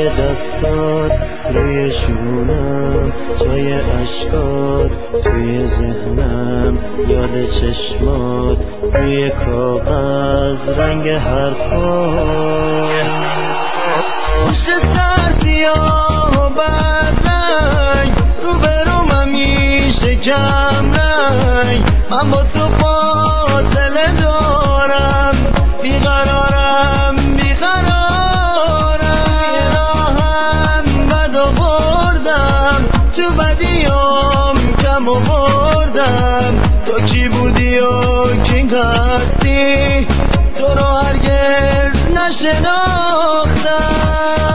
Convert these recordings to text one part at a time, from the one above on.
دستات روی شونم، جای اشکات توی ذهنم، یاد چشمات روی کاغذ، رنگ حرفات. پشت سر سیاه و بدرنگ، روبروم همیشه کم رنگ، من با تو فاصله دارم، بیقرارم راهم بد آوردم، تو بدیام کم آوردم. تو کی بودی و کی هستی، تو رو هرگز نشناختم.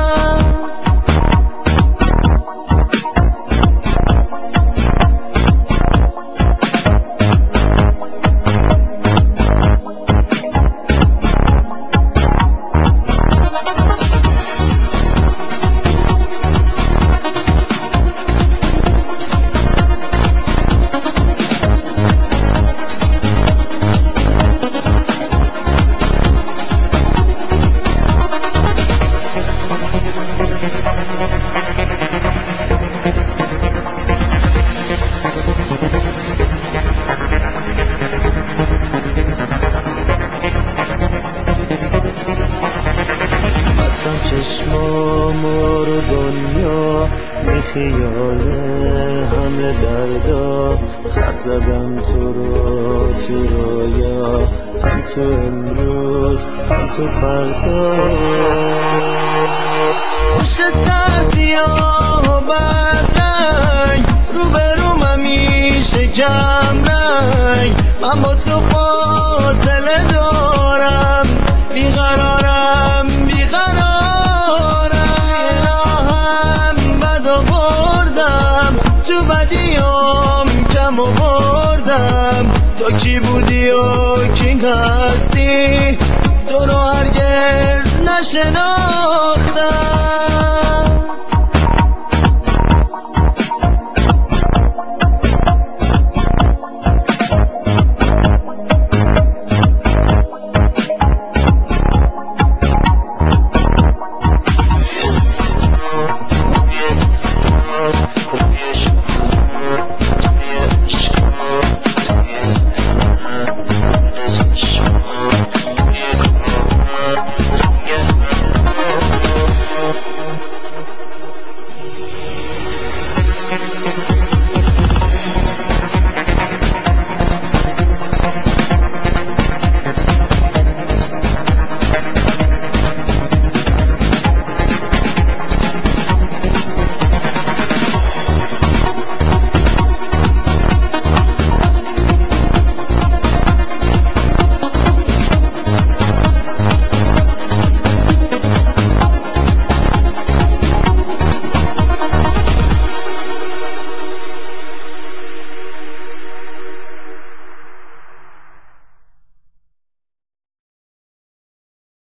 چشمام رو دنیا بی خیاله همه دردا، خط زدم تو رو تو رویا، هم تو امروز هم تو فردا. پشت سر سیاه و بدرنگ، روبروم همیشه کم رنگ، من با تو فاصله دارم، بیقرارم تو بدیام کم آوردم. تو کی بودی و کی هستی، تو رو هرگز نشناختم.